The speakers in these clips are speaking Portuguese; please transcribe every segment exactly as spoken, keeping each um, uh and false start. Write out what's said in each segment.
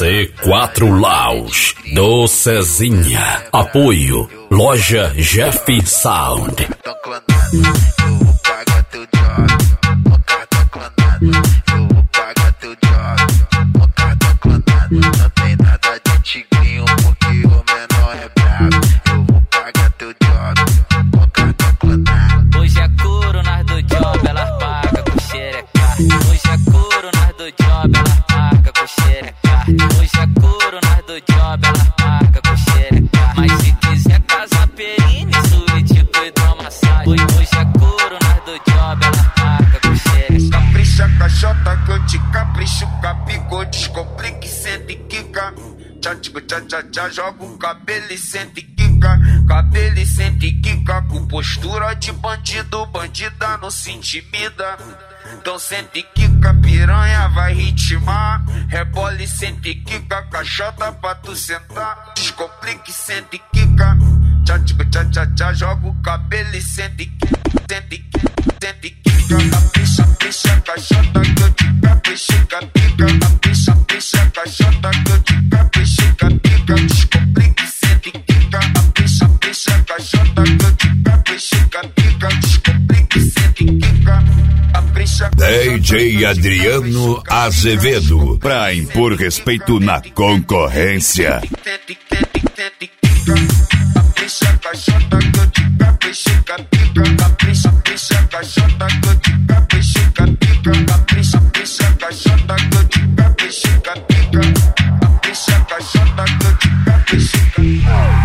C quatro Lounge do Cezinha. Apoio Loja Jeff Sound. Eu vou pagar teu job, o cartão clonado. Eu vou pagar teu job, o cartão clonado. Não tem nada de tigrinho porque o menor é brabo. Eu vou pagar teu job, o cartão clonado. Hoje é couro, nós do job, elas pagam com xereca. Hoje é couro, nós do job, elas pagam com xereca. Hoje é couro, nós do job, elas pagam com xereca. Mas se quiser casar perine, suíte, cuidou massagem. Hoje é couro, nós do job, elas pagam com xereca. Capricha, caixota que eu te capricho, capico, descomplique, sente e quica. Tchá, tchico, tchá, tchá, tchá, joga o cabelo e sente e quica. Cabelo e sente e quica, com postura de bandido, bandida não se intimida. Então sente e quica, piranha vai ritmar. Rebola e sente e quica, caixota pra tu sentar. Descomplique, sente e quica. Tchá, tchico, tchá, tchá, tchá, joga o cabelo e sente e quica. Sente e quica, sente e quica. Capricha, capricha, caixota que eu te caprichei, capica. Capricha, capricha, caixota que eu te caprichei, capica. Descomplique, sente e quica. Capricha, capricha, caixota que eu te caprichei, capica. Descomplique, sente e quica. D J Adriano Azevedo, pra impor respeito na concorrência. Capricha, caixota que eu te caprichei, capica. Capricha, capricha, caixota que eu te caprichei, capica. Capricha, capricha, caixota que eu te caprichei, capica. Capricha, caixota que eu te caprichei, capica.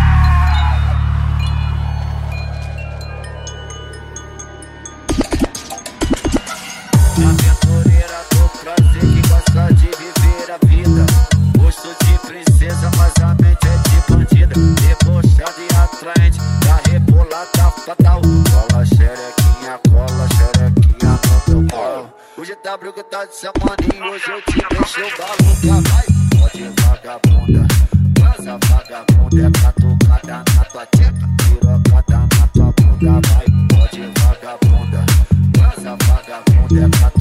Aventureira do prazer que gosta de viver a vida. Gosto de princesa, mas a mente é de bandida. Debochada e atraente, da rebolada fatal. Cola xerequinha, cola xerequinha no teu colo. O G W que tá de semana e hoje eu te deixei o balo. Vai, pode vagabunda, vaza vagabunda. É catucada na tua teta, pirocada na tua bunda. Vai, pode vagabunda, vaza vagabunda. É catucada